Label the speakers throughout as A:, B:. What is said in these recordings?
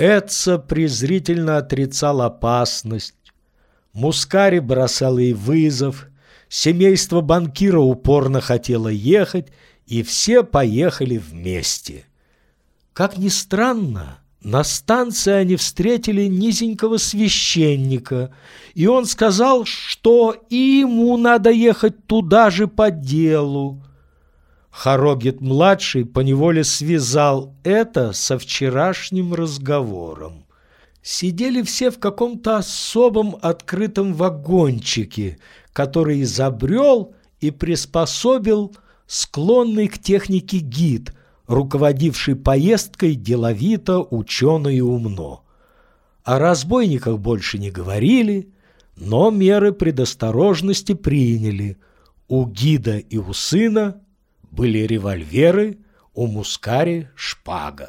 A: Эдса презрительно отрицал опасность. Мускари бросал ей вызов. Семейство банкира упорно хотело ехать, и все поехали вместе. Как ни странно, на станции они встретили низенького священника, и он сказал, что и ему надо ехать туда же по делу. Харогет-младший поневоле связал это со вчерашним разговором. Сидели все в каком-то особом открытом вагончике, который изобрел и приспособил склонный к технике гид, руководивший поездкой деловито, учено и умно. О разбойниках больше не говорили, но меры предосторожности приняли. У гида и у сына были револьверы, у Мускари шпага.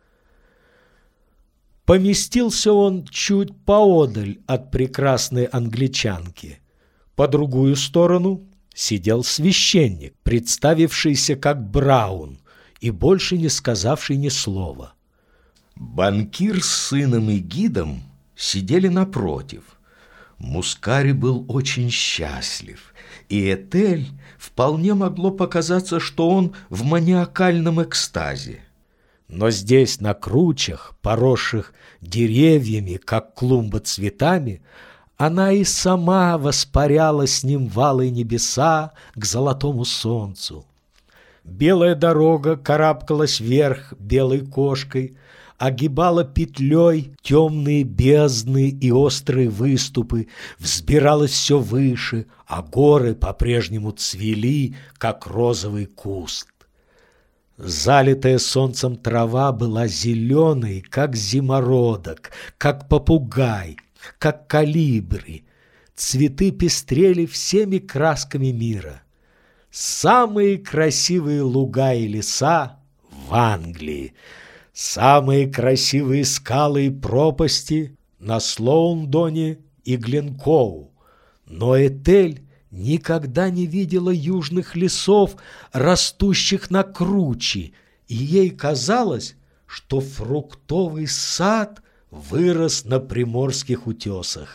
A: Поместился он чуть поодаль от прекрасной англичанки. По другую сторону сидел священник, представившийся как Браун и больше не сказавший ни слова.
B: Банкир с сыном и гидом сидели напротив. Мускари был очень счастлив, и Этель вполне могло показаться, что он в маниакальном экстазе.
A: Но здесь, на кручах, поросших деревьями, как клумба цветами, она и сама воспаряла с ним в алые небеса к золотому солнцу. Белая дорога карабкалась вверх белой кошкой, огибала петлей темные бездны и острые выступы, взбиралась все выше, а горы по-прежнему цвели, как розовый куст. Залитая солнцем трава была зеленой, как зимородок, как попугай, как колибри. Цветы пестрели всеми красками мира. Самые красивые луга и леса в Англии, самые красивые скалы и пропасти на Слоундоне и Гленкоу. Но Этель никогда не видела южных лесов, растущих на круче, и ей казалось, что фруктовый сад вырос на приморских утесах.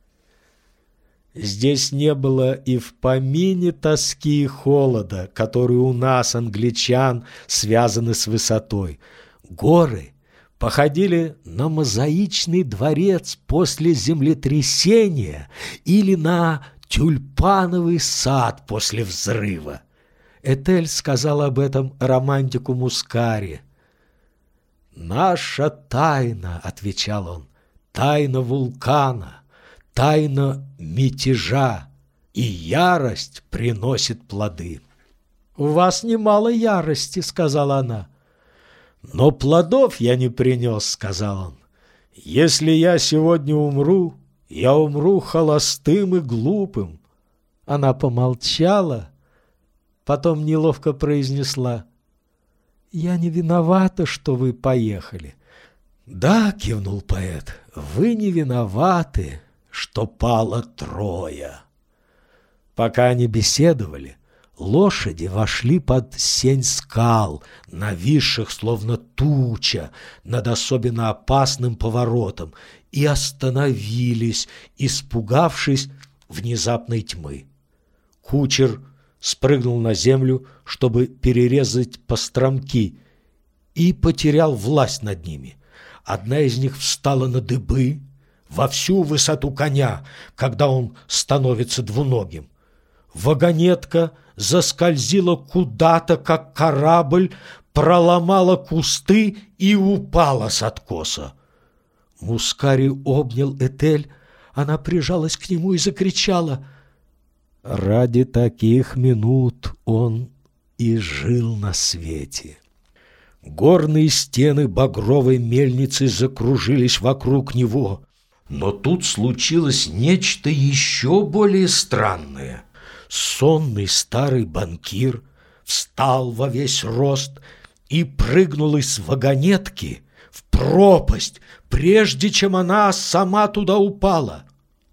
A: Здесь не было и в помине тоски и холода, которые у нас, англичан, связаны с высотой. Горы походили на мозаичный дворец после землетрясения или на тюльпановый сад после взрыва. Этель сказал об этом романтику Мускари. «Наша тайна, — отвечал он, — тайна вулкана, тайна мятежа, и ярость приносит плоды». «У вас немало ярости, — сказала она. «Но плодов я не принес, — сказал он. Если я сегодня умру, я умру холостым и глупым». Она помолчала, потом неловко произнесла: «Я не виновата, что вы поехали». «Да, — кивнул поэт, — вы не виноваты, что пало Троя». Пока они беседовали, лошади вошли под сень скал, нависших словно туча над особенно опасным поворотом, и остановились, испугавшись внезапной тьмы. Кучер спрыгнул на землю, чтобы перерезать постромки, и потерял власть над ними. Одна из них встала на дыбы во всю высоту коня, когда он становится двуногим. Вагонетка заскользила куда-то, как корабль, проломала кусты и упала с откоса. Мускари обнял Этель, она прижалась к нему и закричала. Ради таких минут он и жил на свете. Горные стены багровой мельницы закружились вокруг него. Но тут случилось нечто еще более странное. Сонный старый банкир встал во весь рост и прыгнул из вагонетки в пропасть, прежде чем она сама туда упала.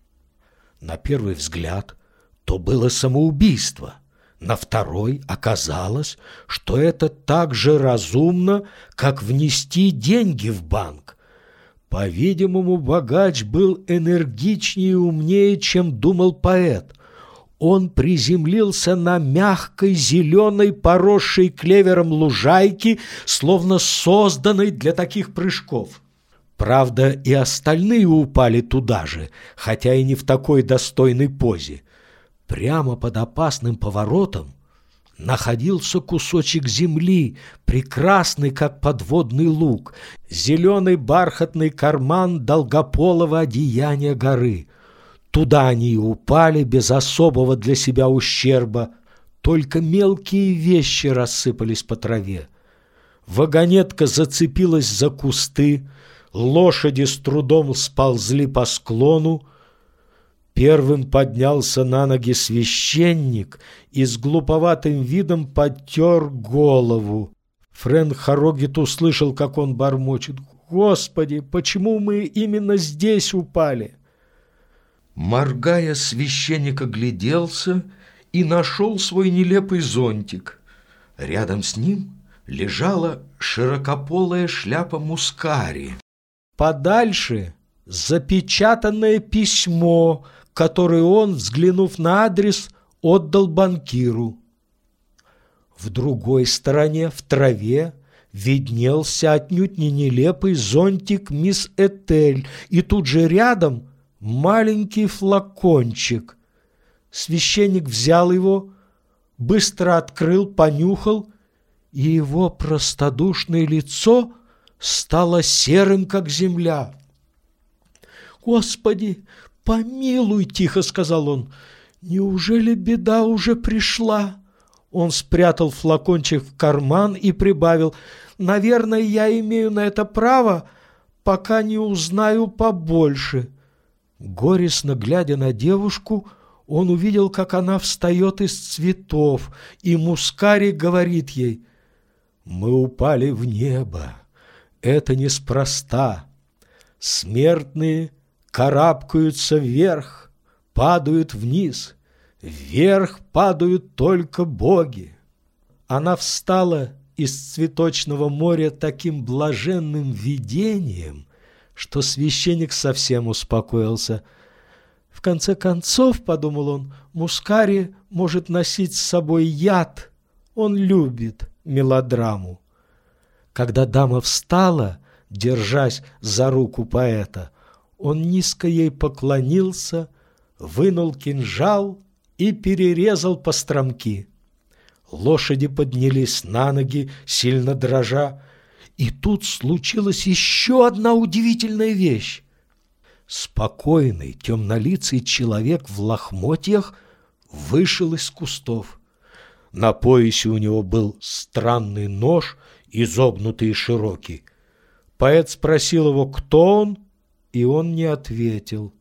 A: На первый взгляд то было самоубийство. На второй оказалось, что это так же разумно, как внести деньги в банк. По-видимому, богач был энергичнее и умнее, чем думал поэт. Он приземлился на мягкой, зеленой, поросшей клевером лужайке, словно созданной для таких прыжков. Правда, и остальные упали туда же, хотя и не в такой достойной позе. Прямо под опасным поворотом находился кусочек земли, прекрасный, как подводный луг, зеленый бархатный карман долгополого одеяния горы. Туда они и упали без особого для себя ущерба, только мелкие вещи рассыпались по траве. Вагонетка зацепилась за кусты, лошади с трудом сползли по склону. Первым поднялся на ноги священник и с глуповатым видом подтер голову. Фрэнк Харрогит услышал, как он бормочет: «Господи, почему мы именно здесь упали?»
B: Моргая, священник огляделся и нашел свой нелепый зонтик. Рядом с ним лежала широкополая шляпа мускари.
A: Подальше запечатанное письмо, которое он, взглянув на адрес, отдал банкиру. В другой стороне, в траве, виднелся отнюдь не нелепый зонтик мисс Этель, и тут же рядом маленький флакончик. Священник взял его, быстро открыл, понюхал, и его простодушное лицо стало серым, как земля. «Господи, помилуй!» — тихо сказал он. «Неужели беда уже пришла?» Он спрятал флакончик в карман и прибавил: «Наверное, я имею на это право, пока не узнаю побольше». Горестно глядя на девушку, он увидел, как она встает из цветов, и мускари говорит ей: «Мы упали в небо. Это неспроста. Смертные карабкаются вверх, падают вниз. Вверх падают только боги». Она встала из цветочного моря таким блаженным видением, что священник совсем успокоился. В конце концов, подумал он, мускари может носить с собой яд. Он любит мелодраму. Когда дама встала, держась за руку поэта, он низко ей поклонился, вынул кинжал и перерезал постромки. Лошади поднялись на ноги, сильно дрожа, и тут случилась еще одна удивительная вещь. Спокойный, темнолицый человек в лохмотьях вышел из кустов. На поясе у него был странный нож, изогнутый и широкий. Поэт спросил его, кто он, и он не ответил.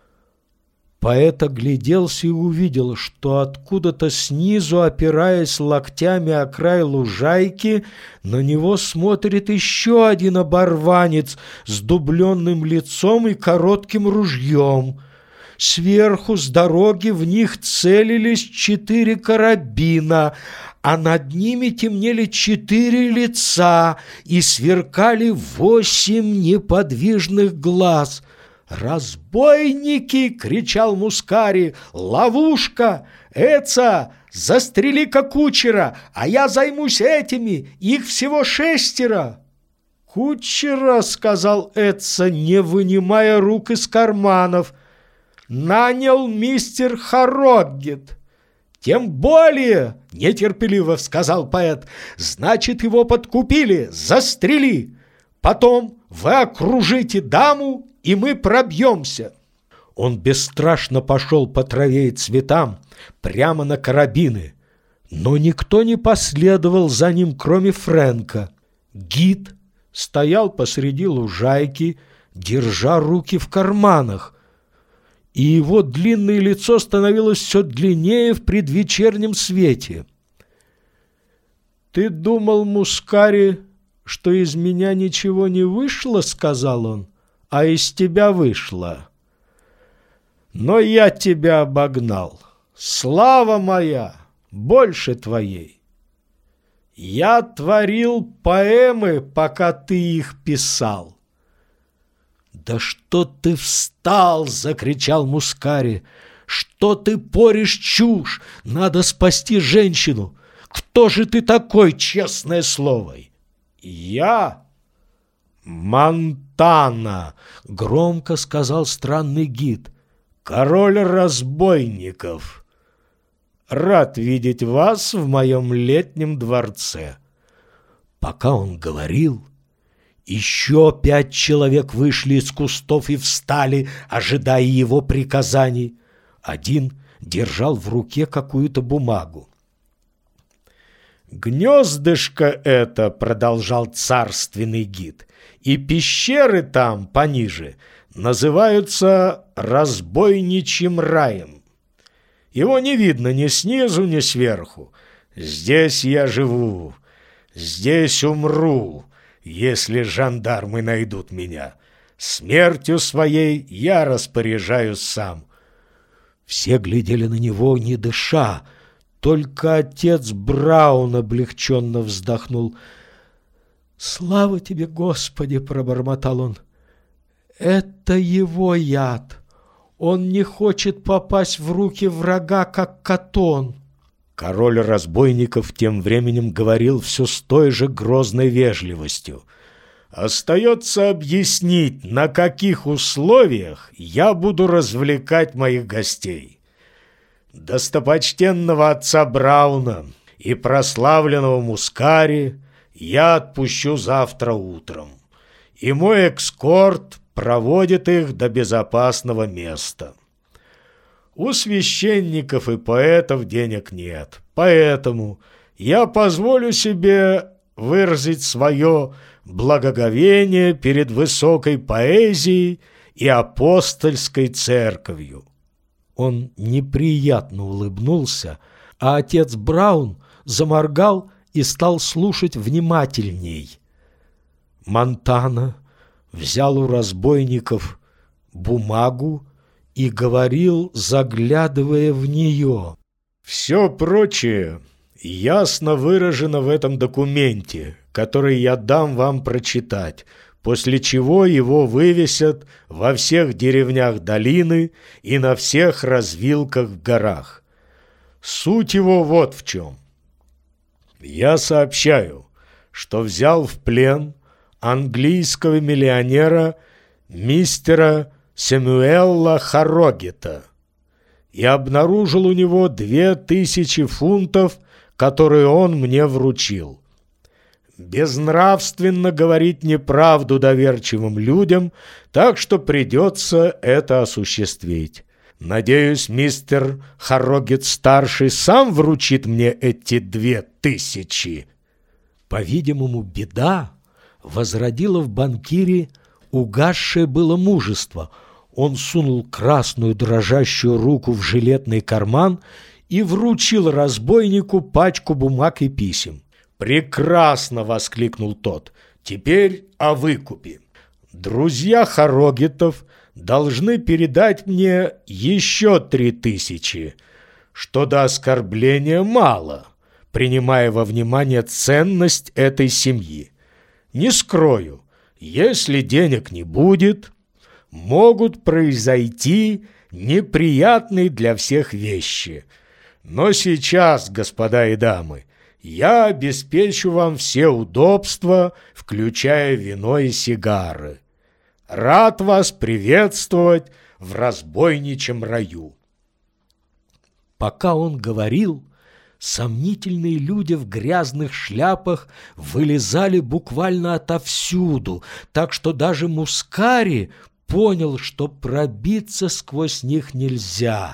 A: Поэт огляделся и увидел, что откуда-то снизу, опираясь локтями о край лужайки, на него смотрит еще один оборванец с дубленным лицом и коротким ружьем. Сверху с дороги в них целились 4 карабина, а над ними темнели 4 лица и сверкали 8 неподвижных глаз. «Разбойники!» — кричал мускари. «Ловушка! Эца! Застрели-ка кучера, а я займусь этими! Их всего 6!» «Кучера!» — сказал Эца, не вынимая рук из карманов. «Нанял мистер Харрогит». «Тем более!» — нетерпеливо сказал поэт. «Значит, его подкупили! Застрели! Потом вы окружите даму, и мы пробьемся». Он бесстрашно пошел по траве и цветам прямо на карабины, но никто не последовал за ним, кроме Фрэнка. Гид стоял посреди лужайки, держа руки в карманах, и его длинное лицо становилось все длиннее в предвечернем свете. «Ты думал, мускари, что из меня ничего не вышло?» — сказал он. «А из тебя вышло. Но я тебя обогнал. Слава моя больше твоей. Я творил поэмы, пока ты их писал. «Да что ты встал!» — закричал Мускари. «Что ты порешь чушь? Надо спасти женщину! Кто же ты такой, честное слово?» «Я Монтана!» — громко сказал странный гид. «Король разбойников! Рад видеть вас в моем летнем дворце!» Пока он говорил, еще 5 человек вышли из кустов и встали, ожидая его приказаний. Один держал в руке какую-то бумагу. «Гнездышко это, — продолжал царственный гид, — и пещеры там пониже называются разбойничьим раем. Его не видно ни снизу, ни сверху. Здесь я живу, здесь умру, если жандармы найдут меня. Смертью своей я распоряжаюсь сам». Все глядели на него, не дыша. Только отец Браун облегченно вздохнул. «Слава тебе, Господи!» — пробормотал он. «Это его яд. Он не хочет попасть в руки врага, как Катон». Король разбойников тем временем говорил все с той же грозной вежливостью. «Остается объяснить, на каких условиях я буду развлекать моих гостей. Достопочтенного отца Брауна и прославленного Мускари я отпущу завтра утром, и мой эскорт проводит их до безопасного места. У священников и поэтов денег нет, поэтому я позволю себе выразить свое благоговение перед высокой поэзией и апостольской церковью». Он неприятно улыбнулся, а отец Браун заморгал и стал слушать внимательней. Монтана взял у разбойников бумагу и говорил, заглядывая в нее: «Все прочее ясно выражено в этом документе, который я дам вам прочитать, после чего его вывесят во всех деревнях долины и на всех развилках в горах. Суть его вот в чем. Я сообщаю, что взял в плен английского миллионера мистера Сэмюэла Харрогета и обнаружил у него 2000 фунтов, которые он мне вручил. Безнравственно говорить неправду доверчивым людям, так что придется это осуществить. Надеюсь, мистер Харрогет-старший сам вручит мне эти 2000. По-видимому, беда возродила в банкире угасшее было мужество. Он сунул красную дрожащую руку в жилетный карман и вручил разбойнику пачку бумаг и писем. «Прекрасно!» — воскликнул тот. «Теперь о выкупе. Друзья Харрогетов должны передать мне еще 3000, что до оскорбления мало, принимая во внимание ценность этой семьи. Не скрою, если денег не будет, могут произойти неприятные для всех вещи. Но сейчас, господа и дамы, я обеспечу вам все удобства, включая вино и сигары. Рад вас приветствовать в разбойничьем раю». Пока он говорил, сомнительные люди в грязных шляпах вылезали буквально отовсюду, так что даже Мускари понял, что пробиться сквозь них нельзя.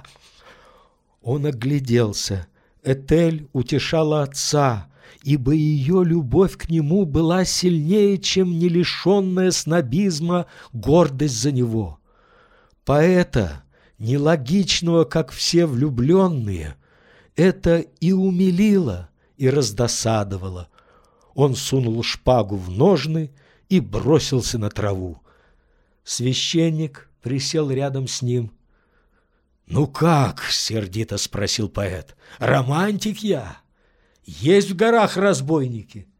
A: Он огляделся. Этель утешала отца, ибо ее любовь к нему была сильнее, чем не лишенная снобизма гордость за него. Поэта, нелогичного, как все влюбленные, это и умилило, и раздосадовало. Он сунул шпагу в ножны и бросился на траву. Священник присел рядом с ним. «Ну как?» — сердито спросил поэт. «Романтик я. Есть в горах разбойники.